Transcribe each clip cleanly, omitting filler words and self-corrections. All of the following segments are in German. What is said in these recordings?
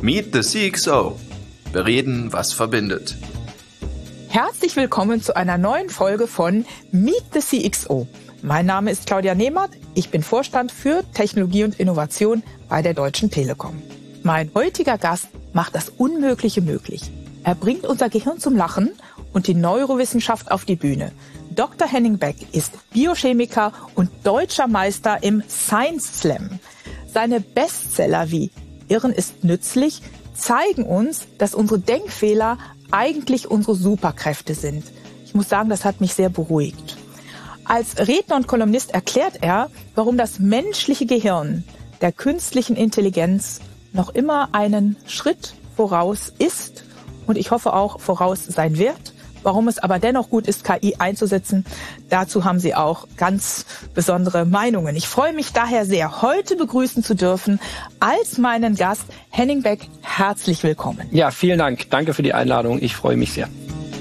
Meet the CXO. Bereden, was verbindet. Herzlich willkommen zu einer neuen Folge von Meet the CXO. Mein Name ist Claudia Nehmert, ich bin Vorstand für Technologie und Innovation bei der Deutschen Telekom. Mein heutiger Gast macht das Unmögliche möglich. Er bringt unser Gehirn zum Lachen und die Neurowissenschaft auf die Bühne. Dr. Henning Beck ist Biochemiker und deutscher Meister im Science Slam. Seine Bestseller wie Irren ist nützlich zeigen uns, dass unsere Denkfehler eigentlich unsere Superkräfte sind. Ich muss sagen, das hat mich sehr beruhigt. Als Redner und Kolumnist erklärt er, warum das menschliche Gehirn der künstlichen Intelligenz noch immer einen Schritt voraus ist und ich hoffe auch voraus sein wird. Warum es aber dennoch gut ist, KI einzusetzen, dazu haben Sie auch ganz besondere Meinungen. Ich freue mich daher sehr, heute begrüßen zu dürfen als meinen Gast Henning Beck. Herzlich willkommen. Ja, vielen Dank. Danke für die Einladung. Ich freue mich sehr.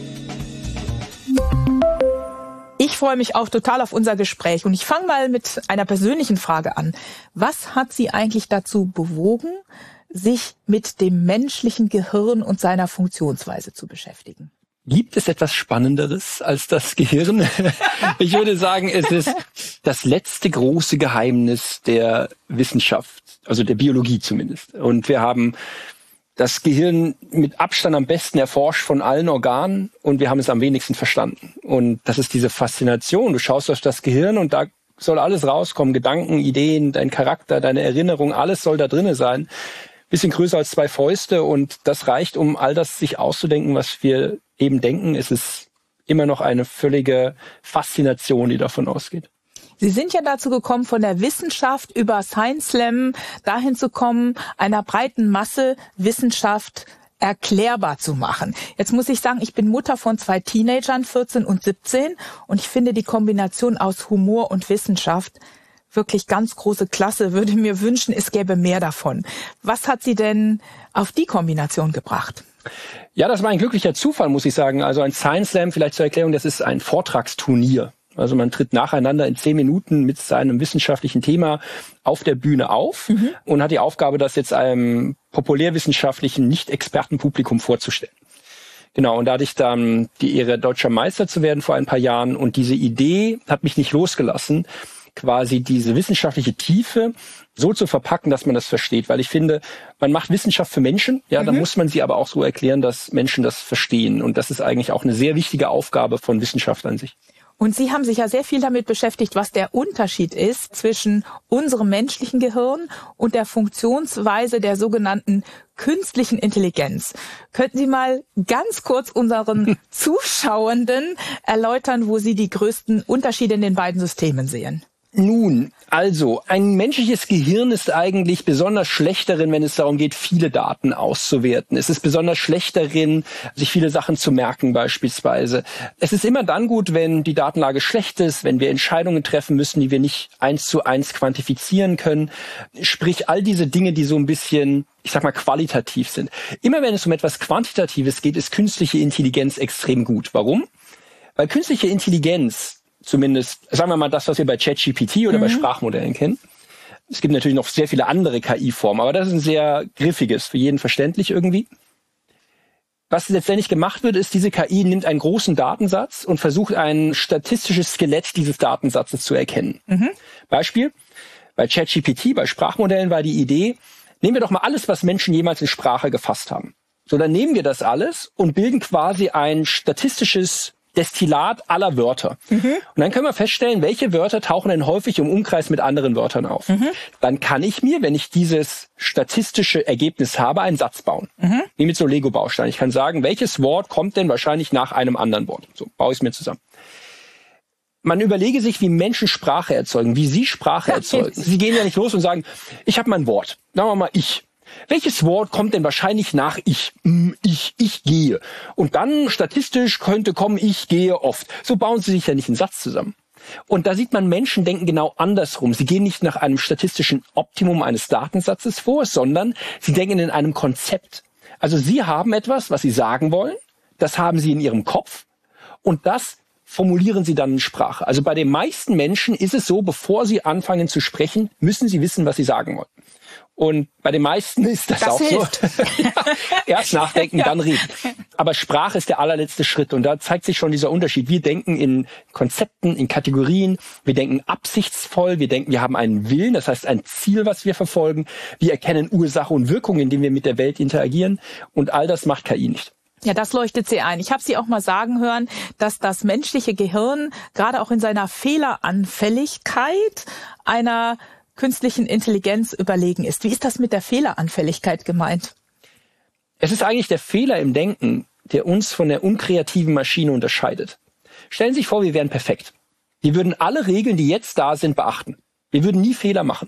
Ich freue mich auch total auf unser Gespräch und ich fange mal mit einer persönlichen Frage an. Was hat Sie eigentlich dazu bewogen, sich mit dem menschlichen Gehirn und seiner Funktionsweise zu beschäftigen? Gibt es etwas Spannenderes als das Gehirn? Ich würde sagen, es ist das letzte große Geheimnis der Wissenschaft, also der Biologie zumindest. Und wir haben das Gehirn mit Abstand am besten erforscht von allen Organen und wir haben es am wenigsten verstanden. Und das ist diese Faszination. Du schaust auf das Gehirn und da soll alles rauskommen. Gedanken, Ideen, dein Charakter, deine Erinnerung, alles soll da drinne sein. Bisschen größer als 2 Fäuste und das reicht, um all das sich auszudenken, was wir eben denken. Es ist immer noch eine völlige Faszination, die davon ausgeht. Sie sind ja dazu gekommen, von der Wissenschaft über Science Slam dahin zu kommen, einer breiten Masse Wissenschaft erklärbar zu machen. Jetzt muss ich sagen, ich bin Mutter von 2 Teenagern, 14 und 17, und ich finde die Kombination aus Humor und Wissenschaft wirklich ganz große Klasse, würde mir wünschen, es gäbe mehr davon. Was hat Sie denn auf die Kombination gebracht? Ja, das war ein glücklicher Zufall, muss ich sagen. Also ein Science Slam, vielleicht zur Erklärung, das ist ein Vortragsturnier. Also man tritt nacheinander in 10 Minuten mit seinem wissenschaftlichen Thema auf der Bühne auf und hat die Aufgabe, das jetzt einem populärwissenschaftlichen Nicht-Expertenpublikum vorzustellen. Genau, und da hatte ich dann die Ehre, deutscher Meister zu werden vor ein paar Jahren. Und diese Idee hat mich nicht losgelassen, quasi diese wissenschaftliche Tiefe so zu verpacken, dass man das versteht. Weil ich finde, man macht Wissenschaft für Menschen, ja, dann muss man sie aber auch so erklären, dass Menschen das verstehen. Und das ist eigentlich auch eine sehr wichtige Aufgabe von Wissenschaft an sich. Und Sie haben sich ja sehr viel damit beschäftigt, was der Unterschied ist zwischen unserem menschlichen Gehirn und der Funktionsweise der sogenannten künstlichen Intelligenz. Könnten Sie mal ganz kurz unseren Zuschauenden erläutern, wo Sie die größten Unterschiede in den beiden Systemen sehen? Nun, also, ein menschliches Gehirn ist eigentlich besonders schlecht darin, wenn es darum geht, viele Daten auszuwerten. Es ist besonders schlecht darin, sich viele Sachen zu merken beispielsweise. Es ist immer dann gut, wenn die Datenlage schlecht ist, wenn wir Entscheidungen treffen müssen, die wir nicht 1:1 quantifizieren können. Sprich, all diese Dinge, die so ein bisschen, ich sag mal, qualitativ sind. Immer wenn es um etwas Quantitatives geht, ist künstliche Intelligenz extrem gut. Warum? Weil künstliche Intelligenz, zumindest, sagen wir mal, das, was wir bei ChatGPT oder bei Sprachmodellen kennen. Es gibt natürlich noch sehr viele andere KI-Formen, aber das ist ein sehr griffiges, für jeden verständlich irgendwie. Was letztendlich gemacht wird, ist, diese KI nimmt einen großen Datensatz und versucht, ein statistisches Skelett dieses Datensatzes zu erkennen. Beispiel, bei ChatGPT, bei Sprachmodellen war die Idee, nehmen wir doch mal alles, was Menschen jemals in Sprache gefasst haben. So, dann nehmen wir das alles und bilden quasi ein statistisches Destillat aller Wörter. Und dann können wir feststellen, welche Wörter tauchen denn häufig im Umkreis mit anderen Wörtern auf. Dann kann ich mir, wenn ich dieses statistische Ergebnis habe, einen Satz bauen. Wie mit so Lego-Bausteinen. Ich kann sagen, welches Wort kommt denn wahrscheinlich nach einem anderen Wort. So baue ich es mir zusammen. Man überlege sich, wie Menschen Sprache erzeugen, wie sie Sprache erzeugen. Sie gehen ja nicht los und sagen, ich habe mein Wort. Sagen wir mal, ich. Welches Wort kommt denn wahrscheinlich nach ich? Ich gehe. Und dann statistisch könnte kommen, ich gehe oft. So bauen sie sich ja nicht einen Satz zusammen. Und da sieht man, Menschen denken genau andersrum. Sie gehen nicht nach einem statistischen Optimum eines Datensatzes vor, sondern sie denken in einem Konzept. Also sie haben etwas, was sie sagen wollen. Das haben sie in ihrem Kopf. Und das formulieren sie dann in Sprache. Also bei den meisten Menschen ist es so, bevor sie anfangen zu sprechen, müssen sie wissen, was sie sagen wollen. Und bei den meisten ist das auch hilft. So. Ja, erst nachdenken, dann reden. Aber Sprache ist der allerletzte Schritt. Und da zeigt sich schon dieser Unterschied. Wir denken in Konzepten, in Kategorien. Wir denken absichtsvoll. Wir denken, wir haben einen Willen. Das heißt, ein Ziel, was wir verfolgen. Wir erkennen Ursache und Wirkung, indem wir mit der Welt interagieren. Und all das macht KI nicht. Ja, das leuchtet sie ein. Ich habe Sie auch mal sagen hören, dass das menschliche Gehirn gerade auch in seiner Fehleranfälligkeit einer künstlichen Intelligenz überlegen ist. Wie ist das mit der Fehleranfälligkeit gemeint? Es ist eigentlich der Fehler im Denken, der uns von der unkreativen Maschine unterscheidet. Stellen Sie sich vor, wir wären perfekt. Wir würden alle Regeln, die jetzt da sind, beachten. Wir würden nie Fehler machen.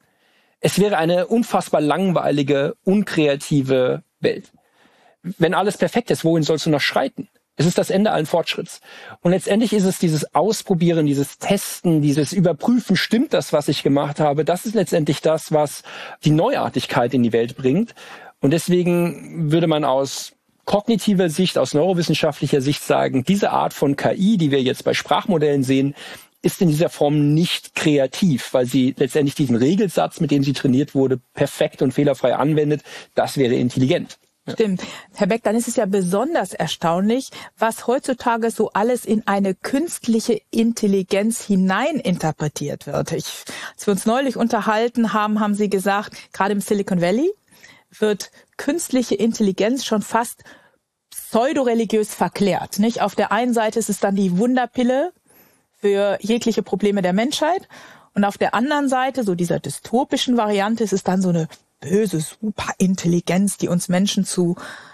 Es wäre eine unfassbar langweilige, unkreative Welt. Wenn alles perfekt ist, wohin sollst du noch schreiten? Es ist das Ende allen Fortschritts. Und letztendlich ist es dieses Ausprobieren, dieses Testen, dieses Überprüfen, stimmt das, was ich gemacht habe? Das ist letztendlich das, was die Neuartigkeit in die Welt bringt. Und deswegen würde man aus kognitiver Sicht, aus neurowissenschaftlicher Sicht sagen, diese Art von KI, die wir jetzt bei Sprachmodellen sehen, ist in dieser Form nicht kreativ, weil sie letztendlich diesen Regelsatz, mit dem sie trainiert wurde, perfekt und fehlerfrei anwendet. Das wäre intelligent. Stimmt. Herr Beck, dann ist es ja besonders erstaunlich, was heutzutage so alles in eine künstliche Intelligenz hineininterpretiert wird. Als wir uns neulich unterhalten haben, haben Sie gesagt, gerade im Silicon Valley wird künstliche Intelligenz schon fast pseudoreligiös verklärt. Nicht? Auf der einen Seite ist es dann die Wunderpille für jegliche Probleme der Menschheit und auf der anderen Seite, so dieser dystopischen Variante, ist es dann so eine böse Superintelligenz, die uns Menschen zu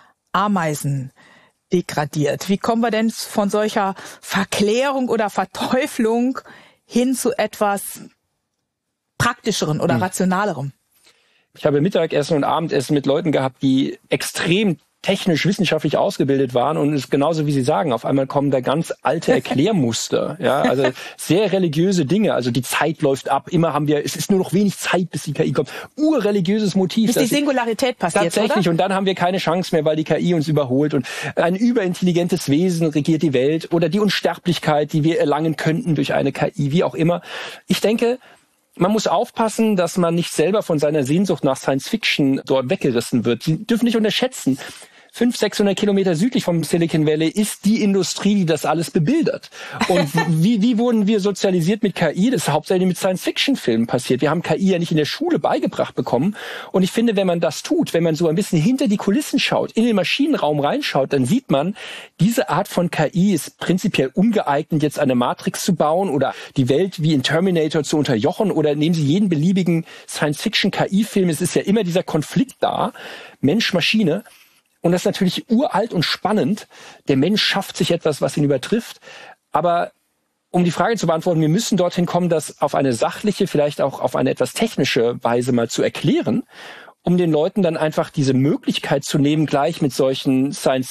Ameisen degradiert. Wie kommen wir denn von solcher Verklärung oder Verteuflung hin zu etwas Praktischeren oder Rationalerem? Ich habe Mittagessen und Abendessen mit Leuten gehabt, die extrem technisch, wissenschaftlich ausgebildet waren und es ist genauso, wie Sie sagen, auf einmal kommen da ganz alte Erklärmuster, ja, also sehr religiöse Dinge, also die Zeit läuft ab, immer haben wir, es ist nur noch wenig Zeit, bis die KI kommt, urreligiöses Motiv. Bis die Singularität passiert, tatsächlich, oder? Und dann haben wir keine Chance mehr, weil die KI uns überholt und ein überintelligentes Wesen regiert die Welt oder die Unsterblichkeit, die wir erlangen könnten durch eine KI, wie auch immer. Ich denke, man muss aufpassen, dass man nicht selber von seiner Sehnsucht nach Science Fiction dort weggerissen wird. Sie dürfen nicht unterschätzen, 500-600 Kilometer südlich vom Silicon Valley ist die Industrie, die das alles bebildert. Und wie wurden wir sozialisiert mit KI? Das ist hauptsächlich mit Science-Fiction-Filmen passiert. Wir haben KI ja nicht in der Schule beigebracht bekommen. Und ich finde, wenn man das tut, wenn man so ein bisschen hinter die Kulissen schaut, in den Maschinenraum reinschaut, dann sieht man, diese Art von KI ist prinzipiell ungeeignet, jetzt eine Matrix zu bauen oder die Welt wie in Terminator zu unterjochen. Oder nehmen Sie jeden beliebigen Science-Fiction-KI-Film. Es ist ja immer dieser Konflikt da, Mensch-Maschine. Und das ist natürlich uralt und spannend. Der Mensch schafft sich etwas, was ihn übertrifft. Aber um die Frage zu beantworten, wir müssen dorthin kommen, das auf eine sachliche, vielleicht auch auf eine etwas technische Weise mal zu erklären, um den Leuten dann einfach diese Möglichkeit zu nehmen, gleich mit solchen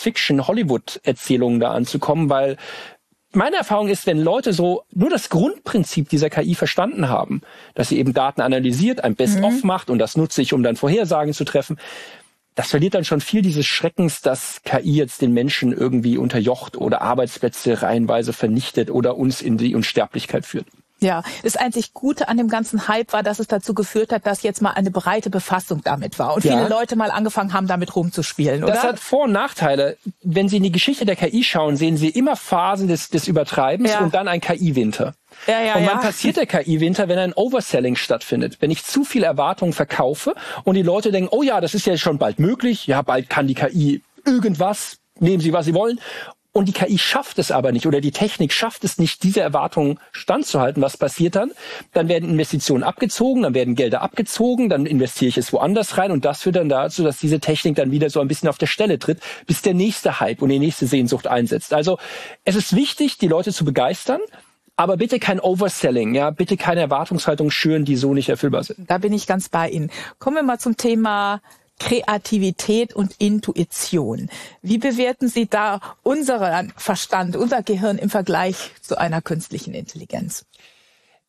Science-Fiction-Hollywood-Erzählungen da anzukommen, weil meine Erfahrung ist, wenn Leute so nur das Grundprinzip dieser KI verstanden haben, dass sie eben Daten analysiert, ein Best-of macht und das nutze ich, um dann Vorhersagen zu treffen, das verliert dann schon viel dieses Schreckens, dass KI jetzt den Menschen irgendwie unterjocht oder Arbeitsplätze reihenweise vernichtet oder uns in die Unsterblichkeit führt. Ja, das einzig Gute an dem ganzen Hype war, dass es dazu geführt hat, dass jetzt mal eine breite Befassung damit war und viele Leute mal angefangen haben, damit rumzuspielen, oder? Das hat Vor- und Nachteile. Wenn Sie in die Geschichte der KI schauen, sehen Sie immer Phasen des Übertreibens und dann ein KI-Winter. Und wann passiert der KI-Winter, wenn ein Overselling stattfindet? Wenn ich zu viel Erwartungen verkaufe und die Leute denken, oh ja, das ist ja schon bald möglich, ja, bald kann die KI irgendwas, nehmen Sie, was Sie wollen. Und die KI schafft es aber nicht oder die Technik schafft es nicht, diese Erwartungen standzuhalten. Was passiert dann? Dann werden Investitionen abgezogen, dann werden Gelder abgezogen, dann investiere ich es woanders rein und das führt dann dazu, dass diese Technik dann wieder so ein bisschen auf der Stelle tritt, bis der nächste Hype und die nächste Sehnsucht einsetzt. Also es ist wichtig, die Leute zu begeistern, aber bitte kein Overselling, ja, bitte keine Erwartungshaltung schüren, die so nicht erfüllbar sind. Da bin ich ganz bei Ihnen. Kommen wir mal zum Thema Kreativität und Intuition. Wie bewerten Sie da unseren Verstand, unser Gehirn im Vergleich zu einer künstlichen Intelligenz?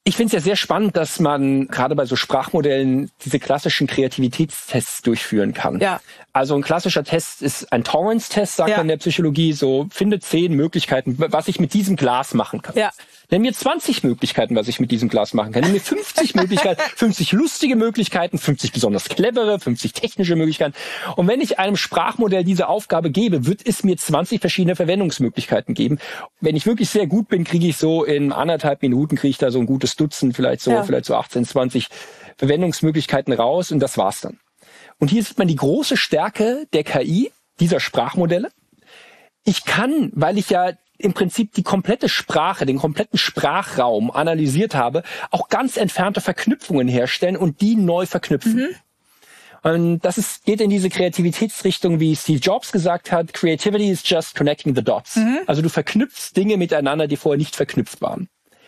Ich finde es ja sehr spannend, dass man gerade bei so Sprachmodellen diese klassischen Kreativitätstests durchführen kann. Ja. Also ein klassischer Test ist ein Tolerance-Test, sagt man in der Psychologie, so finde 10 Möglichkeiten, was ich mit diesem Glas machen kann. Ja. Nenn mir 20 Möglichkeiten, was ich mit diesem Glas machen kann. Nenn mir 50 Möglichkeiten, 50 lustige Möglichkeiten, 50 besonders clevere, 50 technische Möglichkeiten. Und wenn ich einem Sprachmodell diese Aufgabe gebe, wird es mir 20 verschiedene Verwendungsmöglichkeiten geben. Wenn ich wirklich sehr gut bin, kriege ich so in 1,5 Minuten kriege ich da so ein gutes Dutzend, vielleicht so 18, 20 Verwendungsmöglichkeiten raus und das war's dann. Und hier sieht man die große Stärke der KI, dieser Sprachmodelle. Ich kann, weil ich ja im Prinzip die komplette Sprache, den kompletten Sprachraum analysiert habe, auch ganz entfernte Verknüpfungen herstellen und die neu verknüpfen. Und das geht in diese Kreativitätsrichtung, wie Steve Jobs gesagt hat, Creativity is just connecting the dots. Also du verknüpfst Dinge miteinander, die vorher nicht verknüpft waren.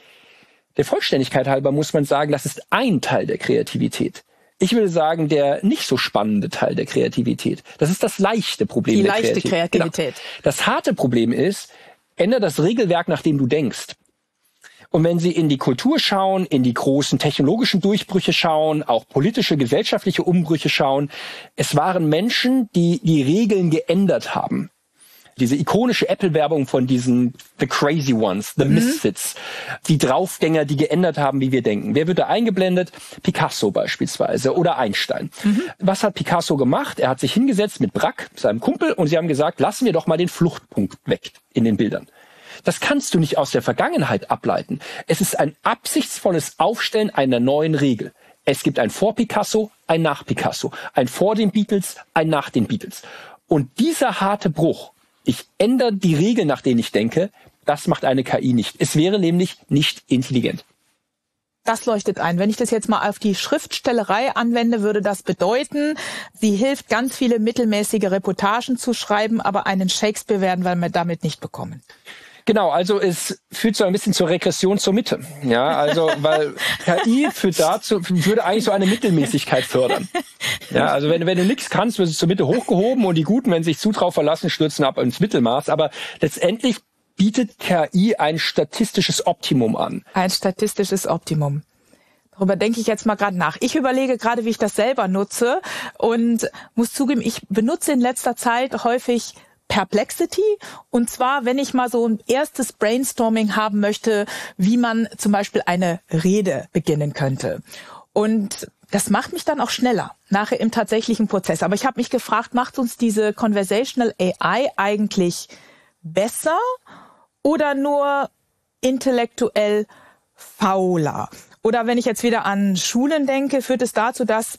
Der Vollständigkeit halber muss man sagen, das ist ein Teil der Kreativität. Ich würde sagen, der nicht so spannende Teil der Kreativität. Das ist das leichte Problem der Kreativität. Die leichte Kreativität. Genau. Das harte Problem ist, ändere das Regelwerk, nach dem du denkst. Und wenn Sie in die Kultur schauen, in die großen technologischen Durchbrüche schauen, auch politische, gesellschaftliche Umbrüche schauen, es waren Menschen, die die Regeln geändert haben. Diese ikonische Apple-Werbung von diesen The Crazy Ones, The Misfits, die Draufgänger, die geändert haben, wie wir denken. Wer wird da eingeblendet? Picasso beispielsweise oder Einstein. Was hat Picasso gemacht? Er hat sich hingesetzt mit Braque, seinem Kumpel, und sie haben gesagt, lassen wir doch mal den Fluchtpunkt weg in den Bildern. Das kannst du nicht aus der Vergangenheit ableiten. Es ist ein absichtsvolles Aufstellen einer neuen Regel. Es gibt ein vor Picasso, ein nach Picasso, ein vor den Beatles, ein nach den Beatles. Und dieser harte Bruch, ich ändere die Regeln, nach denen ich denke, das macht eine KI nicht. Es wäre nämlich nicht intelligent. Das leuchtet ein. Wenn ich das jetzt mal auf die Schriftstellerei anwende, würde das bedeuten, sie hilft, ganz viele mittelmäßige Reportagen zu schreiben, aber einen Shakespeare werden wir damit nicht bekommen. Genau, also es führt so ein bisschen zur Regression zur Mitte. Ja, also weil KI würde eigentlich so eine Mittelmäßigkeit fördern. Ja, also wenn du nichts kannst, wird es zur Mitte hochgehoben und die Guten, wenn sie sich zu drauf verlassen, stürzen ab ins Mittelmaß. Aber letztendlich bietet KI ein statistisches Optimum an. Ein statistisches Optimum. Darüber denke ich jetzt mal gerade nach. Ich überlege gerade, wie ich das selber nutze und muss zugeben, ich benutze in letzter Zeit häufig Perplexity, und zwar, wenn ich mal so ein erstes Brainstorming haben möchte, wie man zum Beispiel eine Rede beginnen könnte. Und das macht mich dann auch schneller, nachher im tatsächlichen Prozess. Aber ich habe mich gefragt, macht uns diese Conversational AI eigentlich besser oder nur intellektuell fauler? Oder wenn ich jetzt wieder an Schulen denke, führt es dazu, dass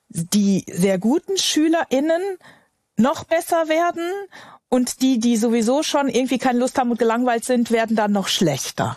die sehr guten SchülerInnen noch besser werden und die sowieso schon irgendwie keine Lust haben und gelangweilt sind, werden dann noch schlechter?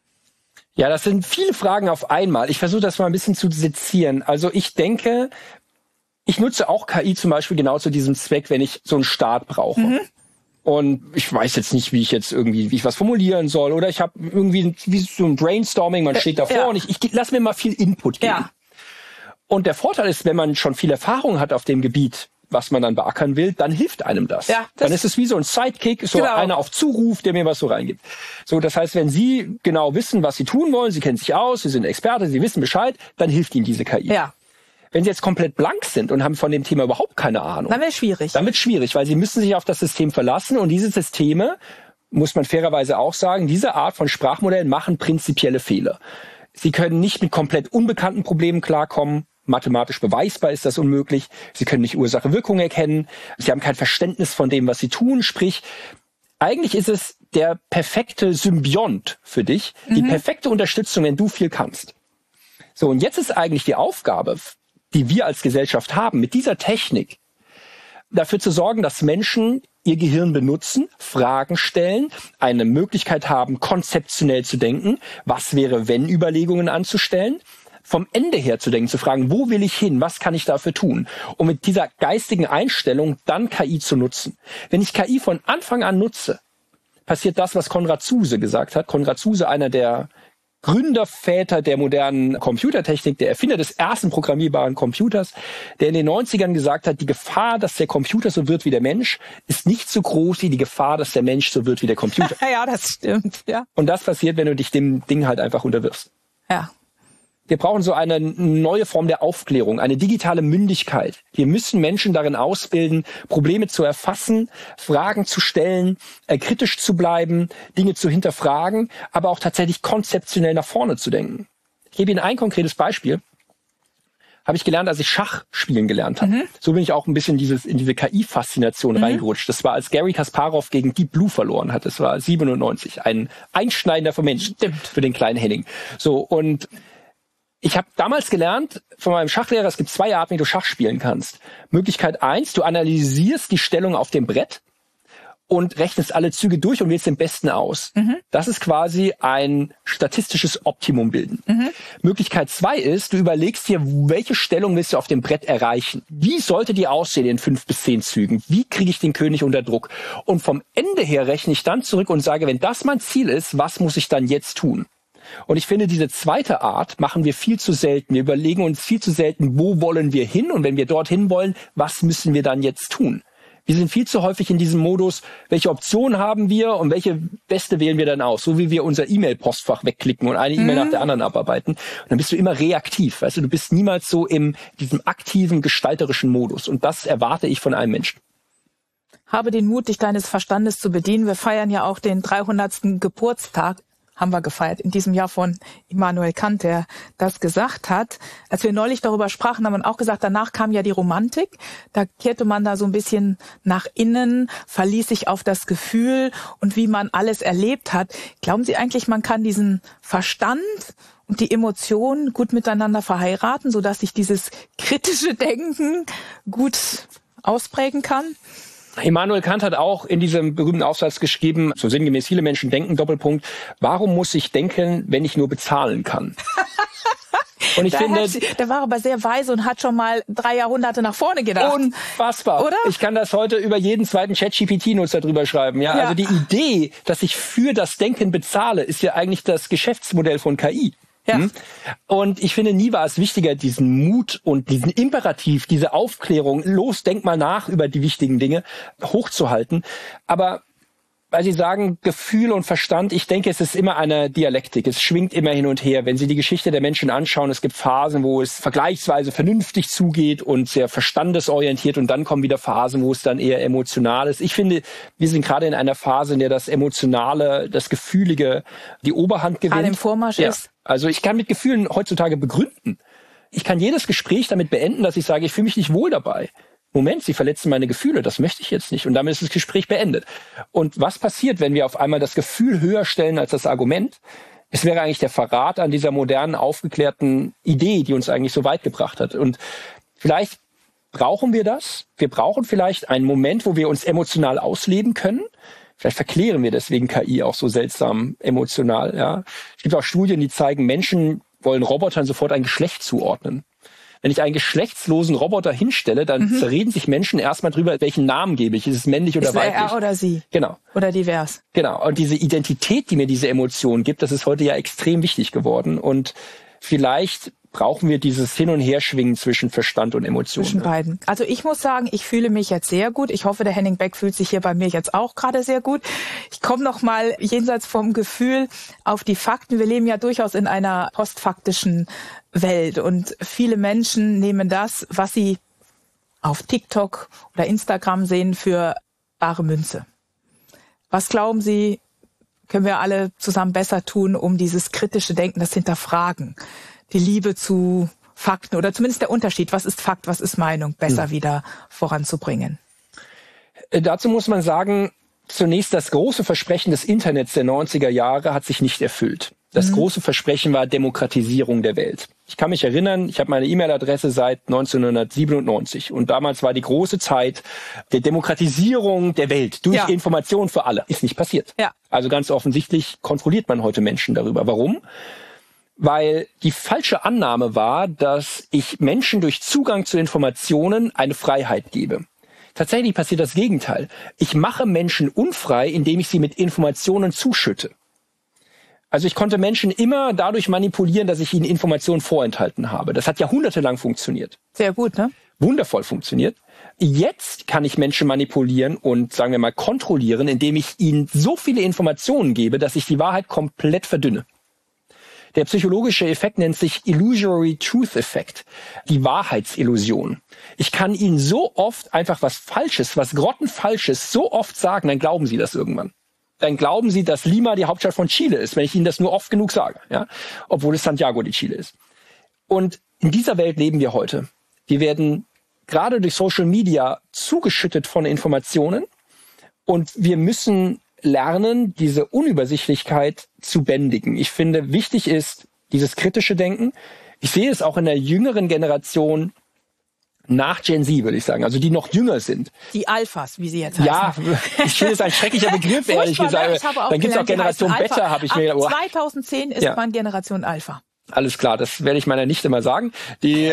Ja, das sind viele Fragen auf einmal. Ich versuche das mal ein bisschen zu sezieren. Also ich denke, ich nutze auch KI zum Beispiel genau zu diesem Zweck, wenn ich so einen Start brauche. Und ich weiß jetzt nicht, wie ich was formulieren soll. Oder ich habe irgendwie wie so ein Brainstorming, man steht davor und ich lasse mir mal viel Input geben. Ja. Und der Vorteil ist, wenn man schon viel Erfahrung hat auf dem Gebiet, was man dann beackern will, dann hilft einem das. Ja, dann ist es wie so ein Sidekick, so einer auf Zuruf, der mir was so reingibt. So, das heißt, wenn Sie genau wissen, was Sie tun wollen, Sie kennen sich aus, Sie sind Experte, Sie wissen Bescheid, dann hilft Ihnen diese KI. Ja. Wenn Sie jetzt komplett blank sind und haben von dem Thema überhaupt keine Ahnung, dann wird schwierig. Dann wird schwierig, weil Sie müssen sich auf das System verlassen, und diese Systeme, muss man fairerweise auch sagen, diese Art von Sprachmodellen machen prinzipielle Fehler. Sie können nicht mit komplett unbekannten Problemen klarkommen. Mathematisch beweisbar ist das unmöglich. Sie können nicht Ursache-Wirkung erkennen. Sie haben kein Verständnis von dem, was sie tun. Sprich, eigentlich ist es der perfekte Symbiont für dich, die perfekte Unterstützung, wenn du viel kannst. So, und jetzt ist eigentlich die Aufgabe, die wir als Gesellschaft haben, mit dieser Technik dafür zu sorgen, dass Menschen ihr Gehirn benutzen, Fragen stellen, eine Möglichkeit haben, konzeptionell zu denken, was wäre, wenn Überlegungen anzustellen, vom Ende her zu denken, zu fragen, wo will ich hin, was kann ich dafür tun, um mit dieser geistigen Einstellung dann KI zu nutzen. Wenn ich KI von Anfang an nutze, passiert das, was Konrad Zuse gesagt hat. Konrad Zuse, einer der Gründerväter der modernen Computertechnik, der Erfinder des ersten programmierbaren Computers, der in den 90ern gesagt hat, die Gefahr, dass der Computer so wird wie der Mensch, ist nicht so groß wie die Gefahr, dass der Mensch so wird wie der Computer. Ja, das stimmt, ja. Und das passiert, wenn du dich dem Ding halt einfach unterwirfst. Ja. Wir brauchen so eine neue Form der Aufklärung, eine digitale Mündigkeit. Wir müssen Menschen darin ausbilden, Probleme zu erfassen, Fragen zu stellen, kritisch zu bleiben, Dinge zu hinterfragen, aber auch tatsächlich konzeptionell nach vorne zu denken. Ich gebe Ihnen ein konkretes Beispiel. Habe ich gelernt, als ich Schach spielen gelernt habe. So bin ich auch ein bisschen in diese KI-Faszination reingerutscht. Das war, als Gary Kasparov gegen Deep Blue verloren hat. Das war 97. Ein einschneidender Moment für den kleinen Henning. So, und ich habe damals gelernt von meinem Schachlehrer, es gibt 2 Arten, wie du Schach spielen kannst. Möglichkeit 1, du analysierst die Stellung auf dem Brett und rechnest alle Züge durch und wählst den besten aus. Das ist quasi ein statistisches Optimum bilden. Möglichkeit 2 ist, du überlegst dir, welche Stellung willst du auf dem Brett erreichen? Wie sollte die aussehen in 5 bis 10 Zügen? Wie kriege ich den König unter Druck? Und vom Ende her rechne ich dann zurück und sage, wenn das mein Ziel ist, was muss ich dann jetzt tun? Und ich finde, diese zweite Art machen wir viel zu selten. Wir überlegen uns viel zu selten, wo wollen wir hin? Und wenn wir dorthin wollen, was müssen wir dann jetzt tun? Wir sind viel zu häufig in diesem Modus, welche Option haben wir und welche beste wählen wir dann aus? So wie wir unser E-Mail-Postfach wegklicken und eine E-Mail nach der anderen abarbeiten. Und dann bist du immer reaktiv. Weißt du bist niemals so in diesem aktiven, gestalterischen Modus. Und das erwarte ich von einem Menschen. Habe den Mut, dich deines Verstandes zu bedienen. Wir feiern ja auch den 300. Geburtstag. Haben wir gefeiert in diesem Jahr von Immanuel Kant, der das gesagt hat. Als wir neulich darüber sprachen, haben wir auch gesagt, danach kam ja die Romantik. Da kehrte man da so ein bisschen nach innen, verließ sich auf das Gefühl und wie man alles erlebt hat. Glauben Sie eigentlich, man kann diesen Verstand und die Emotionen gut miteinander verheiraten, sodass sich dieses kritische Denken gut ausprägen kann? Immanuel Kant hat auch in diesem berühmten Aufsatz geschrieben, so sinngemäß, viele Menschen denken, Doppelpunkt, warum muss ich denken, wenn ich nur bezahlen kann? Und ich finde, der war aber sehr weise und hat schon mal 3 Jahrhunderte nach vorne gedacht. Unfassbar. Oder? Ich kann das heute über jeden zweiten ChatGPT-Nutzer drüber schreiben. Ja? Also die Idee, dass ich für das Denken bezahle, ist ja eigentlich das Geschäftsmodell von KI. Ja. Und ich finde, nie war es wichtiger, diesen Mut und diesen Imperativ, diese Aufklärung, los, denk mal nach über die wichtigen Dinge, hochzuhalten. Aber weil Sie sagen, Gefühl und Verstand, ich denke, es ist immer eine Dialektik. Es schwingt immer hin und her. Wenn Sie die Geschichte der Menschen anschauen, es gibt Phasen, wo es vergleichsweise vernünftig zugeht und sehr verstandesorientiert und dann kommen wieder Phasen, wo es dann eher emotional ist. Ich finde, wir sind gerade in einer Phase, in der das Emotionale, das Gefühlige die Oberhand gewinnt. Gerade im Vormarsch ist. Also ich kann mit Gefühlen heutzutage begründen. Ich kann jedes Gespräch damit beenden, dass ich sage, ich fühle mich nicht wohl dabei. Moment, Sie verletzen meine Gefühle, das möchte ich jetzt nicht. Und damit ist das Gespräch beendet. Und was passiert, wenn wir auf einmal das Gefühl höher stellen als das Argument? Es wäre eigentlich der Verrat an dieser modernen, aufgeklärten Idee, die uns eigentlich so weit gebracht hat. Und vielleicht brauchen wir das. Wir brauchen vielleicht einen Moment, wo wir uns emotional ausleben können. Vielleicht verklären wir deswegen KI auch so seltsam emotional. Ja. Es gibt auch Studien, die zeigen, Menschen wollen Robotern sofort ein Geschlecht zuordnen. Wenn ich einen geschlechtslosen Roboter hinstelle, dann zerreden sich Menschen erstmal drüber, welchen Namen gebe ich. Ist es männlich oder weiblich? Er oder sie. Genau. Oder divers. Genau. Und diese Identität, die mir diese Emotion gibt, das ist heute ja extrem wichtig geworden. Und vielleicht brauchen wir dieses Hin- und Herschwingen zwischen Verstand und Emotionen. Zwischen beiden. Also ich muss sagen, ich fühle mich jetzt sehr gut. Ich hoffe, der Henning Beck fühlt sich hier bei mir jetzt auch gerade sehr gut. Ich komme noch mal jenseits vom Gefühl auf die Fakten. Wir leben ja durchaus in einer postfaktischen Welt und viele Menschen nehmen das, was sie auf TikTok oder Instagram sehen, für bare Münze. Was glauben Sie, können wir alle zusammen besser tun, um dieses kritische Denken, das Hinterfragen, die Liebe zu Fakten oder zumindest der Unterschied, was ist Fakt, was ist Meinung, besser wieder voranzubringen? Dazu muss man sagen, zunächst das große Versprechen des Internets der 90er Jahre hat sich nicht erfüllt. Das große Versprechen war Demokratisierung der Welt. Ich kann mich erinnern, ich habe meine E-Mail-Adresse seit 1997 und damals war die große Zeit der Demokratisierung der Welt durch Information für alle. Ist nicht passiert. Ja. Also ganz offensichtlich kontrolliert man heute Menschen darüber. Warum? Weil die falsche Annahme war, dass ich Menschen durch Zugang zu Informationen eine Freiheit gebe. Tatsächlich passiert das Gegenteil. Ich mache Menschen unfrei, indem ich sie mit Informationen zuschütte. Also ich konnte Menschen immer dadurch manipulieren, dass ich ihnen Informationen vorenthalten habe. Das hat jahrhundertelang funktioniert. Sehr gut, ne? Wundervoll funktioniert. Jetzt kann ich Menschen manipulieren und, sagen wir mal, kontrollieren, indem ich ihnen so viele Informationen gebe, dass ich die Wahrheit komplett verdünne. Der psychologische Effekt nennt sich Illusory Truth Effekt, die Wahrheitsillusion. Ich kann Ihnen so oft einfach was Falsches, was Grottenfalsches so oft sagen, dann glauben Sie das irgendwann. Dann glauben Sie, dass Lima die Hauptstadt von Chile ist, wenn ich Ihnen das nur oft genug sage, ja, obwohl es Santiago de Chile ist. Und in dieser Welt leben wir heute. Wir werden gerade durch Social Media zugeschüttet von Informationen und wir müssen lernen, diese Unübersichtlichkeit zu bändigen. Ich finde, wichtig ist dieses kritische Denken. Ich sehe es auch in der jüngeren Generation nach Gen Z, würde ich sagen, also die noch jünger sind. Die Alphas, wie sie jetzt heißen. Ja, ich finde es ein schrecklicher Begriff, ehrlich gesagt. Dann gibt es auch Generation Beta, habe ich mir... 2010 ist man Generation Alpha. Alles klar, das werde ich meiner Nichte mal sagen, die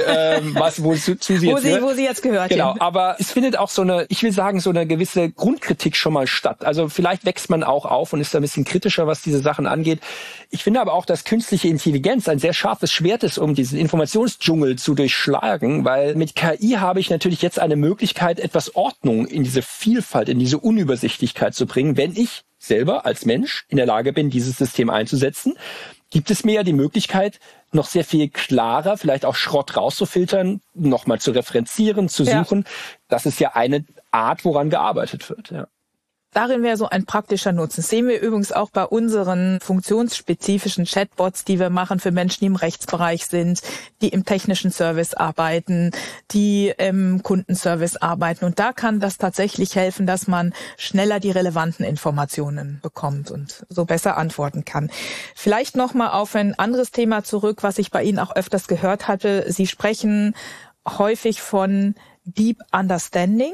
wo sie jetzt gehört. Genau, aber es findet auch so eine gewisse Grundkritik schon mal statt. Also vielleicht wächst man auch auf und ist da ein bisschen kritischer, was diese Sachen angeht. Ich finde aber auch, dass künstliche Intelligenz ein sehr scharfes Schwert ist, um diesen Informationsdschungel zu durchschlagen, weil mit KI habe ich natürlich jetzt eine Möglichkeit, etwas Ordnung in diese Vielfalt, in diese Unübersichtlichkeit zu bringen, wenn ich selber als Mensch in der Lage bin, dieses System einzusetzen. Gibt es mir ja die Möglichkeit, noch sehr viel klarer, vielleicht auch Schrott rauszufiltern, nochmal zu referenzieren, zu suchen. Das ist ja eine Art, woran gearbeitet wird. Ja. Darin wäre so ein praktischer Nutzen. Das sehen wir übrigens auch bei unseren funktionsspezifischen Chatbots, die wir machen für Menschen, die im Rechtsbereich sind, die im technischen Service arbeiten, die im Kundenservice arbeiten. Und da kann das tatsächlich helfen, dass man schneller die relevanten Informationen bekommt und so besser antworten kann. Vielleicht nochmal auf ein anderes Thema zurück, was ich bei Ihnen auch öfters gehört hatte. Sie sprechen häufig von Deep Understanding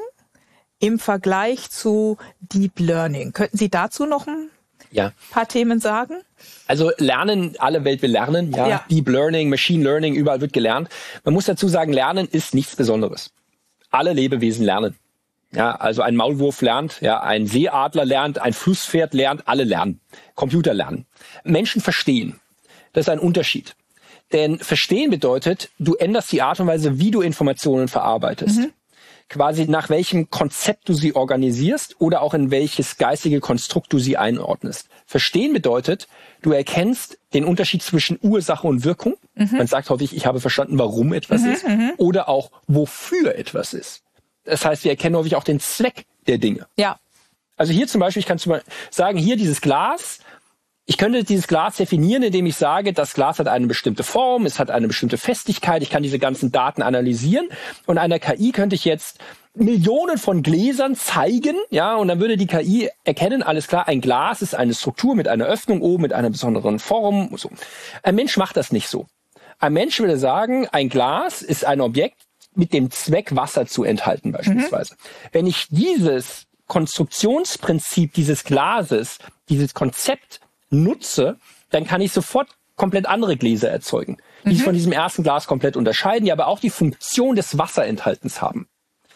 im Vergleich zu Deep Learning. Könnten Sie dazu noch ein paar Themen sagen? Also Lernen, alle Welt will lernen. Ja. Deep Learning, Machine Learning, überall wird gelernt. Man muss dazu sagen, Lernen ist nichts Besonderes. Alle Lebewesen lernen. Ja, also ein Maulwurf lernt, ein Seeadler lernt, ein Flusspferd lernt, alle lernen. Computer lernen. Menschen verstehen. Das ist ein Unterschied. Denn verstehen bedeutet, du änderst die Art und Weise, wie du Informationen verarbeitest. Quasi nach welchem Konzept du sie organisierst oder auch in welches geistige Konstrukt du sie einordnest. Verstehen bedeutet, du erkennst den Unterschied zwischen Ursache und Wirkung. Man sagt häufig, ich habe verstanden, warum etwas ist oder auch wofür etwas ist. Das heißt, wir erkennen häufig auch den Zweck der Dinge. Ja. Also hier zum Beispiel, ich kann sagen, hier dieses Glas. Ich könnte dieses Glas definieren, indem ich sage, das Glas hat eine bestimmte Form, es hat eine bestimmte Festigkeit, ich kann diese ganzen Daten analysieren und einer KI könnte ich jetzt Millionen von Gläsern zeigen, und dann würde die KI erkennen, alles klar, ein Glas ist eine Struktur mit einer Öffnung oben, mit einer besonderen Form. So. Ein Mensch macht das nicht so. Ein Mensch würde sagen, ein Glas ist ein Objekt mit dem Zweck, Wasser zu enthalten beispielsweise. Wenn ich dieses Konstruktionsprinzip dieses Glases, dieses Konzept nutze, dann kann ich sofort komplett andere Gläser erzeugen, die sich von diesem ersten Glas komplett unterscheiden, die aber auch die Funktion des Wasserenthaltens haben.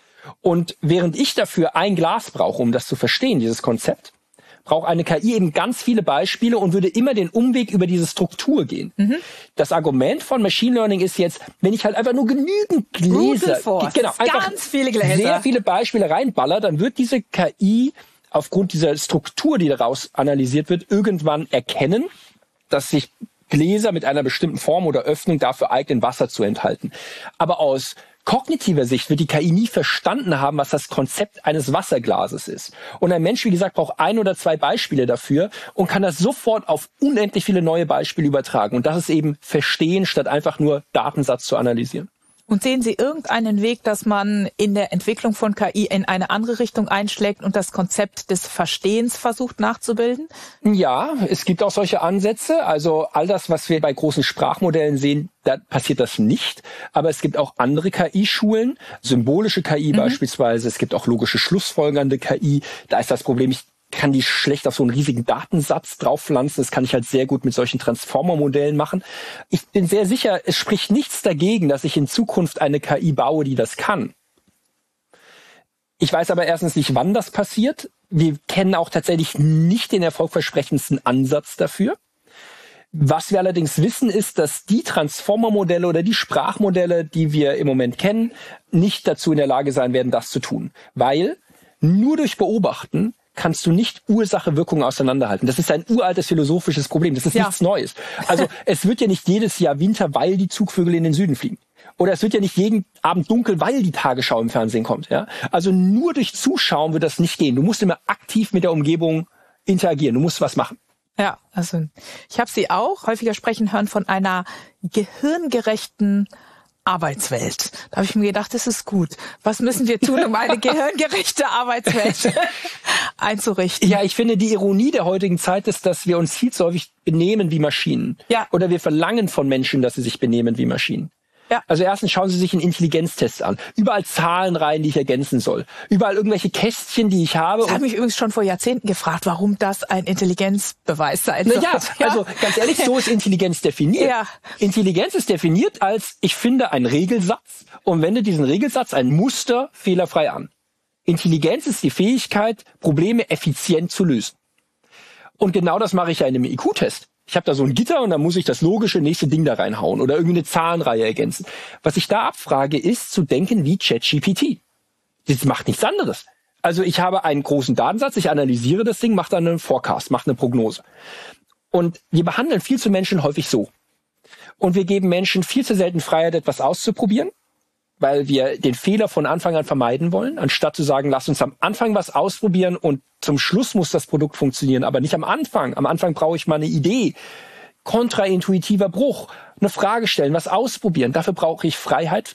Und während ich dafür ein Glas brauche, um das zu verstehen, dieses Konzept, braucht eine KI eben ganz viele Beispiele und würde immer den Umweg über diese Struktur gehen. Das Argument von Machine Learning ist jetzt, wenn ich halt einfach nur genügend Gläser, ganz viele Gläser, sehr viele Beispiele reinballer, dann wird diese KI aufgrund dieser Struktur, die daraus analysiert wird, irgendwann erkennen, dass sich Gläser mit einer bestimmten Form oder Öffnung dafür eignen, Wasser zu enthalten. Aber aus kognitiver Sicht wird die KI nie verstanden haben, was das Konzept eines Wasserglases ist. Und ein Mensch, wie gesagt, braucht 1 oder 2 Beispiele dafür und kann das sofort auf unendlich viele neue Beispiele übertragen. Und das ist eben Verstehen, statt einfach nur Datensatz zu analysieren. Und sehen Sie irgendeinen Weg, dass man in der Entwicklung von KI in eine andere Richtung einschlägt und das Konzept des Verstehens versucht nachzubilden? Ja, es gibt auch solche Ansätze. Also all das, was wir bei großen Sprachmodellen sehen, da passiert das nicht. Aber es gibt auch andere KI-Schulen, symbolische KI beispielsweise. Es gibt auch logische schlussfolgernde KI. Da ist das Problem, ich kann die schlecht auf so einen riesigen Datensatz draufpflanzen. Das kann ich halt sehr gut mit solchen Transformer-Modellen machen. Ich bin sehr sicher, es spricht nichts dagegen, dass ich in Zukunft eine KI baue, die das kann. Ich weiß aber erstens nicht, wann das passiert. Wir kennen auch tatsächlich nicht den erfolgversprechendsten Ansatz dafür. Was wir allerdings wissen, ist, dass die Transformer-Modelle oder die Sprachmodelle, die wir im Moment kennen, nicht dazu in der Lage sein werden, das zu tun. Weil nur durch Beobachten kannst du nicht Ursache-Wirkung auseinanderhalten. Das ist ein uraltes philosophisches Problem. Das ist nichts Neues. Also es wird ja nicht jedes Jahr Winter, weil die Zugvögel in den Süden fliegen. Oder es wird ja nicht jeden Abend dunkel, weil die Tagesschau im Fernsehen kommt. Ja? Also nur durch Zuschauen wird das nicht gehen. Du musst immer aktiv mit der Umgebung interagieren. Du musst was machen. Ja, also ich habe Sie auch häufiger sprechen hören von einer gehirngerechten Arbeitswelt. Da habe ich mir gedacht, das ist gut. Was müssen wir tun, um eine gehirngerechte Arbeitswelt einzurichten? Ja, ich finde, die Ironie der heutigen Zeit ist, dass wir uns viel zu häufig benehmen wie Maschinen. Ja. Oder wir verlangen von Menschen, dass sie sich benehmen wie Maschinen. Ja. Also erstens schauen Sie sich einen Intelligenztest an. Überall Zahlen rein, die ich ergänzen soll. Überall irgendwelche Kästchen, die ich habe. Ich habe mich übrigens schon vor Jahrzehnten gefragt, warum das ein Intelligenzbeweis sein soll. Ja, also ganz ehrlich, so ist Intelligenz definiert. Ja. Intelligenz ist definiert als, ich finde einen Regelsatz und wende diesen Regelsatz, ein Muster, fehlerfrei an. Intelligenz ist die Fähigkeit, Probleme effizient zu lösen. Und genau das mache ich ja in einem IQ-Test. Ich habe da so ein Gitter und dann muss ich das logische nächste Ding da reinhauen oder irgendwie eine Zahlenreihe ergänzen. Was ich da abfrage, ist zu denken wie ChatGPT. Das macht nichts anderes. Also ich habe einen großen Datensatz, ich analysiere das Ding, mache dann einen Forecast, mache eine Prognose. Und wir behandeln viel zu Menschen häufig so. Und wir geben Menschen viel zu selten Freiheit, etwas auszuprobieren, weil wir den Fehler von Anfang an vermeiden wollen, anstatt zu sagen, lass uns am Anfang was ausprobieren und zum Schluss muss das Produkt funktionieren, aber nicht am Anfang. Am Anfang brauche ich mal eine Idee, kontraintuitiver Bruch, eine Frage stellen, was ausprobieren. Dafür brauche ich Freiheit.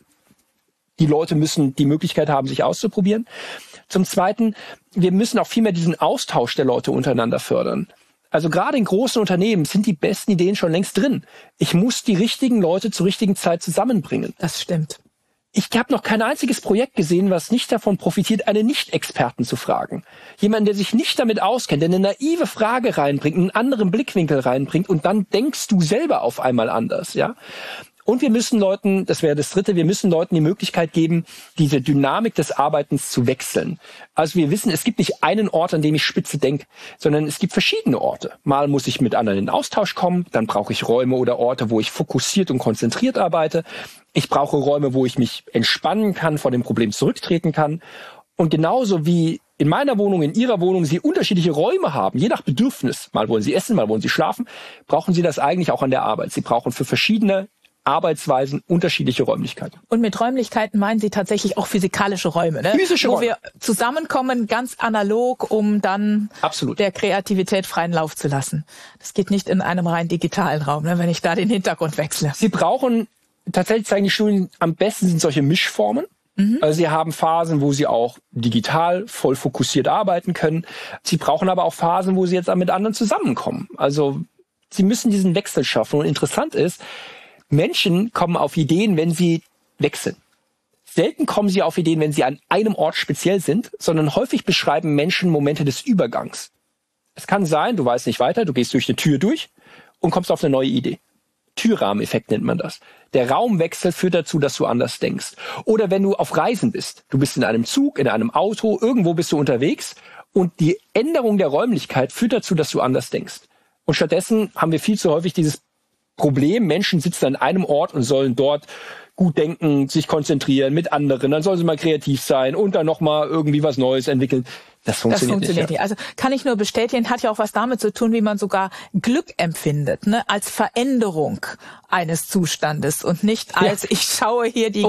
Die Leute müssen die Möglichkeit haben, sich auszuprobieren. Zum Zweiten, wir müssen auch viel mehr diesen Austausch der Leute untereinander fördern. Also gerade in großen Unternehmen sind die besten Ideen schon längst drin. Ich muss die richtigen Leute zur richtigen Zeit zusammenbringen. Das stimmt. Ich habe noch kein einziges Projekt gesehen, was nicht davon profitiert, einen Nicht-Experten zu fragen. Jemanden, der sich nicht damit auskennt, der eine naive Frage reinbringt, einen anderen Blickwinkel reinbringt und dann denkst du selber auf einmal anders, ja? Und wir müssen Leuten, das wäre das Dritte, wir müssen Leuten die Möglichkeit geben, diese Dynamik des Arbeitens zu wechseln. Also wir wissen, es gibt nicht einen Ort, an dem ich spitze denke, sondern es gibt verschiedene Orte. Mal muss ich mit anderen in Austausch kommen, dann brauche ich Räume oder Orte, wo ich fokussiert und konzentriert arbeite. Ich brauche Räume, wo ich mich entspannen kann, vor dem Problem zurücktreten kann. Und genauso wie in meiner Wohnung, in Ihrer Wohnung Sie unterschiedliche Räume haben, je nach Bedürfnis, mal wollen Sie essen, mal wollen Sie schlafen, brauchen Sie das eigentlich auch an der Arbeit. Sie brauchen für verschiedene Arbeitsweisen unterschiedliche Räumlichkeiten. Und mit Räumlichkeiten meinen Sie tatsächlich auch physikalische Räume, ne? Physische Räume. Wo wir zusammenkommen, ganz analog, um dann der Kreativität freien Lauf zu lassen. Das geht nicht in einem rein digitalen Raum, ne, wenn ich da den Hintergrund wechsle. Sie brauchen, tatsächlich zeigen die Studien, am besten sind solche Mischformen. Also Sie haben Phasen, wo Sie auch digital voll fokussiert arbeiten können. Sie brauchen aber auch Phasen, wo Sie jetzt mit anderen zusammenkommen. Also Sie müssen diesen Wechsel schaffen. Und interessant ist, Menschen kommen auf Ideen, wenn sie wechseln. Selten kommen sie auf Ideen, wenn sie an einem Ort speziell sind, sondern häufig beschreiben Menschen Momente des Übergangs. Es kann sein, du weißt nicht weiter, du gehst durch eine Tür durch und kommst auf eine neue Idee. Türrahmeneffekt nennt man das. Der Raumwechsel führt dazu, dass du anders denkst. Oder wenn du auf Reisen bist, du bist in einem Zug, in einem Auto, irgendwo bist du unterwegs und die Änderung der Räumlichkeit führt dazu, dass du anders denkst. Und stattdessen haben wir viel zu häufig dieses Problem, Menschen sitzen an einem Ort und sollen dort gut denken, sich konzentrieren mit anderen, dann sollen sie mal kreativ sein und dann nochmal irgendwie was Neues entwickeln. Das funktioniert nicht. Ja. Also kann ich nur bestätigen, hat ja auch was damit zu tun, wie man sogar Glück empfindet, ne? Als Veränderung eines Zustandes und nicht als ich schaue hier die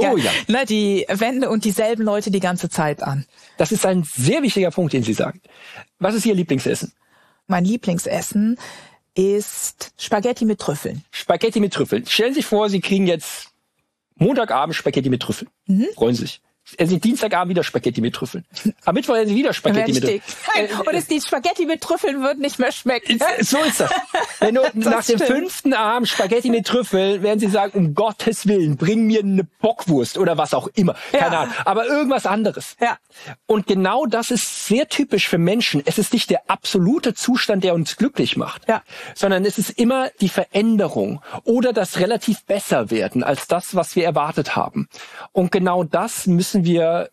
Wände und dieselben Leute die ganze Zeit an. Das ist ein sehr wichtiger Punkt, den Sie sagen. Was ist Ihr Lieblingsessen? Mein Lieblingsessen ist Spaghetti mit Trüffeln. Spaghetti mit Trüffeln. Stellen Sie sich vor, Sie kriegen jetzt Montagabend Spaghetti mit Trüffeln. Freuen Sie sich. Essen Sie Dienstagabend wieder Spaghetti mit Trüffeln. Am Mittwoch essen Sie wieder Spaghetti mit Trüffeln. Und die Spaghetti mit Trüffeln wird nicht mehr schmecken. So ist das. Wenn du nach dem 5. Abend Spaghetti mit Trüffeln, werden Sie sagen, um Gottes Willen, bring mir eine Bockwurst oder was auch immer. Keine Ahnung. Aber irgendwas anderes. Ja. Und genau das ist sehr typisch für Menschen. Es ist nicht der absolute Zustand, der uns glücklich macht, sondern es ist immer die Veränderung oder das relativ besser werden als das, was wir erwartet haben. Und genau das müssen wir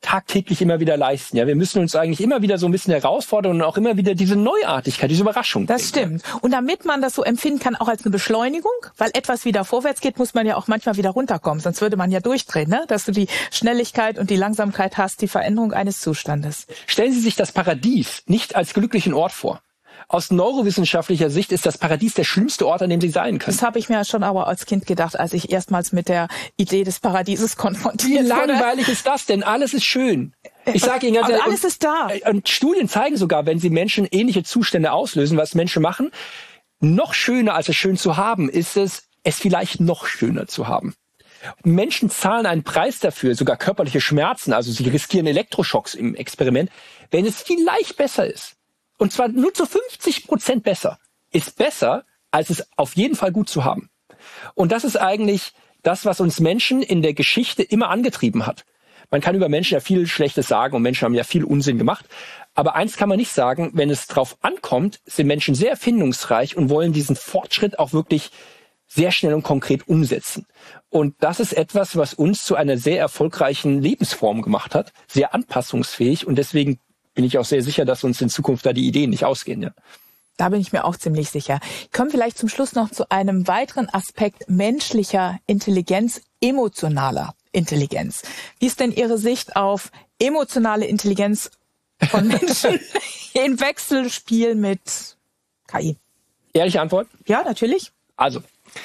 tagtäglich immer wieder leisten. Ja, wir müssen uns eigentlich immer wieder so ein bisschen herausfordern und auch immer wieder diese Neuartigkeit, diese Überraschung. Das stimmt. Und damit man das so empfinden kann, auch als eine Beschleunigung, weil etwas wieder vorwärts geht, muss man ja auch manchmal wieder runterkommen. Sonst würde man ja durchdrehen, ne? Dass du die Schnelligkeit und die Langsamkeit hast, die Veränderung eines Zustandes. Stellen Sie sich das Paradies nicht als glücklichen Ort vor. Aus neurowissenschaftlicher Sicht ist das Paradies der schlimmste Ort, an dem Sie sein können. Das habe ich mir schon aber als Kind gedacht, als ich erstmals mit der Idee des Paradieses konfrontiert wurde. Wie langweilig wurde. ist das denn? Alles ist schön. Ich sage Ihnen ganz ehrlich, alles ist da. Und Studien zeigen sogar, wenn Sie Menschen ähnliche Zustände auslösen, was Menschen machen, noch schöner als es schön zu haben, ist es vielleicht noch schöner zu haben. Menschen zahlen einen Preis dafür, sogar körperliche Schmerzen, also sie riskieren Elektroschocks im Experiment, wenn es vielleicht besser ist. Und zwar nur zu 50% besser. Ist besser, als es auf jeden Fall gut zu haben. Und das ist eigentlich das, was uns Menschen in der Geschichte immer angetrieben hat. Man kann über Menschen ja viel Schlechtes sagen und Menschen haben ja viel Unsinn gemacht. Aber eins kann man nicht sagen, wenn es drauf ankommt, sind Menschen sehr erfindungsreich und wollen diesen Fortschritt auch wirklich sehr schnell und konkret umsetzen. Und das ist etwas, was uns zu einer sehr erfolgreichen Lebensform gemacht hat, sehr anpassungsfähig und deswegen bin ich auch sehr sicher, dass uns in Zukunft da die Ideen nicht ausgehen. Ja. Da bin ich mir auch ziemlich sicher. Kommen vielleicht zum Schluss noch zu einem weiteren Aspekt menschlicher Intelligenz, emotionaler Intelligenz. Wie ist denn Ihre Sicht auf emotionale Intelligenz von Menschen im Wechselspiel mit KI? Ehrliche Antwort? Ja, natürlich. Also,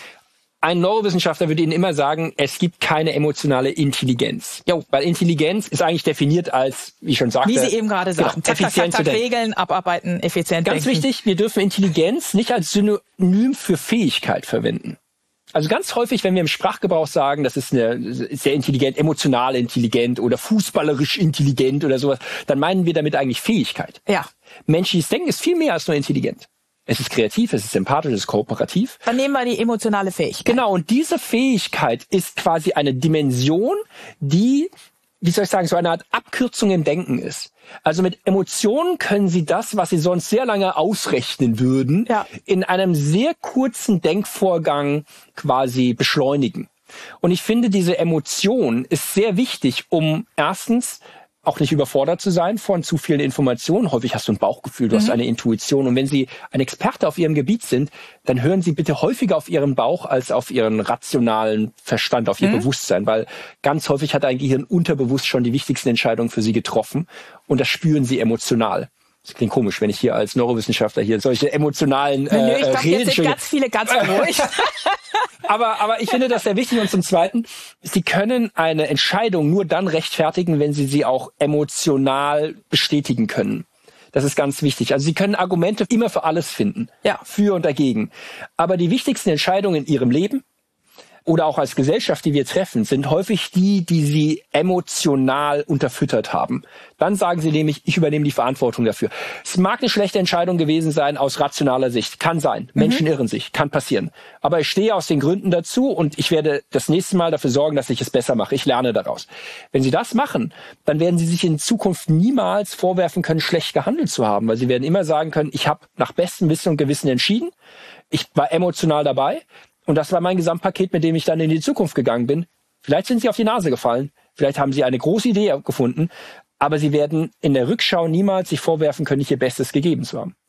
ein Neurowissenschaftler würde Ihnen immer sagen, es gibt keine emotionale Intelligenz. Jo, weil Intelligenz ist eigentlich definiert als, wie ich schon sagte, wie Sie eben gerade sagten, effizient zu denken. Regeln abarbeiten, effizient Ganz denken. wichtig, wir dürfen Intelligenz nicht als Synonym für Fähigkeit verwenden. Also ganz häufig, wenn wir im Sprachgebrauch sagen, das ist sehr intelligent, emotional intelligent oder fußballerisch intelligent oder sowas, dann meinen wir damit eigentlich Fähigkeit. Ja. Menschliches Denken ist viel mehr als nur intelligent. Es ist kreativ, es ist empathisch, es ist kooperativ. Dann nehmen wir die emotionale Fähigkeit. Genau, und diese Fähigkeit ist quasi eine Dimension, die, wie soll ich sagen, so eine Art Abkürzung im Denken ist. Also mit Emotionen können Sie das, was Sie sonst sehr lange ausrechnen würden, in einem sehr kurzen Denkvorgang quasi beschleunigen. Und ich finde, diese Emotion ist sehr wichtig, um erstens auch nicht überfordert zu sein von zu vielen Informationen. Häufig hast du ein Bauchgefühl, du hast eine Intuition. Und wenn Sie ein Experte auf Ihrem Gebiet sind, dann hören Sie bitte häufiger auf Ihren Bauch als auf Ihren rationalen Verstand, auf Ihr Bewusstsein. Weil ganz häufig hat ein Gehirn unterbewusst schon die wichtigsten Entscheidungen für Sie getroffen. Und das spüren Sie emotional. Das klingt komisch, wenn ich hier als Neurowissenschaftler hier solche emotionalen ich glaube, jetzt sind ganz viele ganz ruhig. Aber ich finde das sehr wichtig. Und zum Zweiten, Sie können eine Entscheidung nur dann rechtfertigen, wenn Sie sie auch emotional bestätigen können. Das ist ganz wichtig. Also Sie können Argumente immer für alles finden. Ja. Für und dagegen. Aber die wichtigsten Entscheidungen in Ihrem Leben oder auch als Gesellschaft, die wir treffen, sind häufig die Sie emotional unterfüttert haben. Dann sagen Sie nämlich, ich übernehme die Verantwortung dafür. Es mag eine schlechte Entscheidung gewesen sein aus rationaler Sicht. Kann sein. Menschen irren sich. Kann passieren. Aber ich stehe aus den Gründen dazu und ich werde das nächste Mal dafür sorgen, dass ich es besser mache. Ich lerne daraus. Wenn Sie das machen, dann werden Sie sich in Zukunft niemals vorwerfen können, schlecht gehandelt zu haben. Weil Sie werden immer sagen können, ich habe nach bestem Wissen und Gewissen entschieden. Ich war emotional dabei. Und das war mein Gesamtpaket, mit dem ich dann in die Zukunft gegangen bin. Vielleicht sind Sie auf die Nase gefallen. Vielleicht haben Sie eine große Idee gefunden. Aber Sie werden in der Rückschau niemals sich vorwerfen können, nicht Ihr Bestes gegeben zu haben.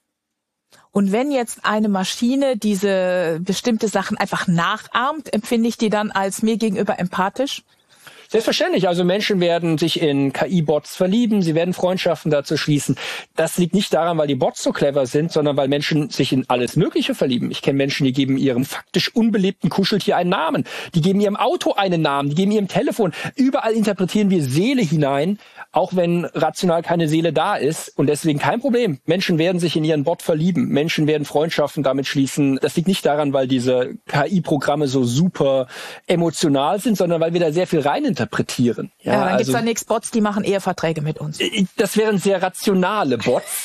Und wenn jetzt eine Maschine diese bestimmte Sachen einfach nachahmt, empfinde ich die dann als mir gegenüber empathisch? Selbstverständlich. Also Menschen werden sich in KI-Bots verlieben, sie werden Freundschaften dazu schließen. Das liegt nicht daran, weil die Bots so clever sind, sondern weil Menschen sich in alles Mögliche verlieben. Ich kenne Menschen, die geben ihrem faktisch unbelebten Kuscheltier einen Namen. Die geben ihrem Auto einen Namen, die geben ihrem Telefon. Überall interpretieren wir Seele hinein, auch wenn rational keine Seele da ist. Und deswegen kein Problem. Menschen werden sich in ihren Bot verlieben. Menschen werden Freundschaften damit schließen. Das liegt nicht daran, weil diese KI-Programme so super emotional sind, sondern weil wir da sehr viel reininterpretieren. Ja, dann gibt's da nix Bots, die machen eher Verträge mit uns. Das wären sehr rationale Bots.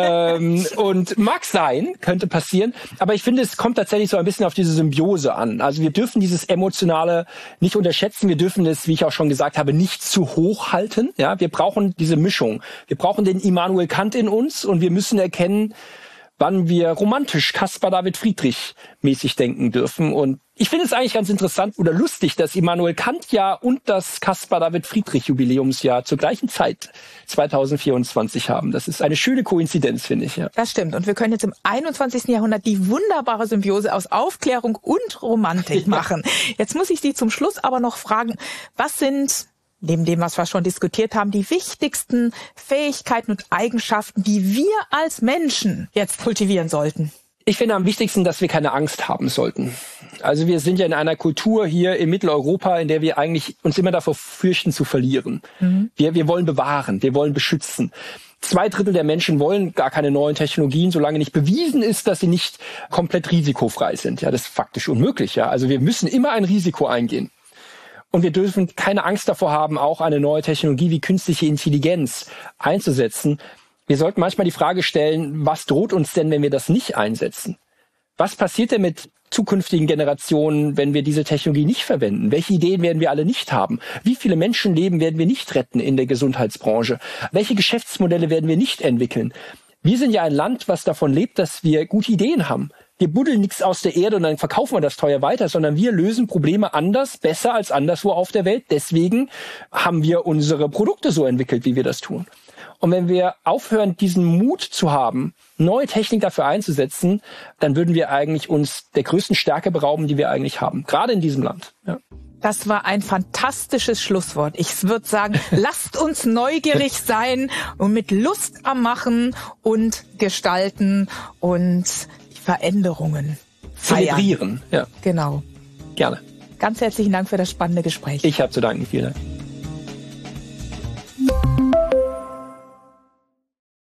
Und mag sein, könnte passieren. Aber ich finde, es kommt tatsächlich so ein bisschen auf diese Symbiose an. Also wir dürfen dieses Emotionale nicht unterschätzen. Wir dürfen es, wie ich auch schon gesagt habe, nicht zu hoch halten. Ja, wir brauchen diese Mischung. Wir brauchen den Immanuel Kant in uns und wir müssen erkennen, wann wir romantisch Caspar David Friedrich mäßig denken dürfen. Und Ich finde es eigentlich ganz interessant oder lustig, dass Immanuel Kant Jahr und das Caspar David Friedrich Jubiläumsjahr zur gleichen Zeit 2024 haben. Das ist eine schöne Koinzidenz, finde ich. Ja. Das stimmt. Und wir können jetzt im 21. Jahrhundert die wunderbare Symbiose aus Aufklärung und Romantik machen. Jetzt muss ich Sie zum Schluss aber noch fragen, was sind, neben dem, was wir schon diskutiert haben, die wichtigsten Fähigkeiten und Eigenschaften, die wir als Menschen jetzt kultivieren sollten? Ich finde am wichtigsten, dass wir keine Angst haben sollten. Also wir sind ja in einer Kultur hier in Mitteleuropa, in der wir eigentlich uns immer davor fürchten zu verlieren. Wir wollen bewahren, wir wollen beschützen. 2/3 der Menschen wollen gar keine neuen Technologien, solange nicht bewiesen ist, dass sie nicht komplett risikofrei sind. Ja, das ist faktisch unmöglich. Ja, also wir müssen immer ein Risiko eingehen. Und wir dürfen keine Angst davor haben, auch eine neue Technologie wie künstliche Intelligenz einzusetzen. Wir sollten manchmal die Frage stellen, was droht uns denn, wenn wir das nicht einsetzen? Was passiert denn mit zukünftigen Generationen, wenn wir diese Technologie nicht verwenden? Welche Ideen werden wir alle nicht haben? Wie viele Menschenleben werden wir nicht retten in der Gesundheitsbranche? Welche Geschäftsmodelle werden wir nicht entwickeln? Wir sind ja ein Land, was davon lebt, dass wir gute Ideen haben. Wir buddeln nichts aus der Erde und dann verkaufen wir das teuer weiter, sondern wir lösen Probleme anders, besser als anderswo auf der Welt. Deswegen haben wir unsere Produkte so entwickelt, wie wir das tun. Und wenn wir aufhören, diesen Mut zu haben, neue Technik dafür einzusetzen, dann würden wir eigentlich uns der größten Stärke berauben, die wir eigentlich haben. Gerade in diesem Land. Ja. Das war ein fantastisches Schlusswort. Ich würde sagen, lasst uns neugierig sein und mit Lust am Machen und Gestalten und Veränderungen feiern. Zelebrieren. Ja. Genau. Gerne. Ganz herzlichen Dank für das spannende Gespräch. Ich habe zu danken. Vielen Dank.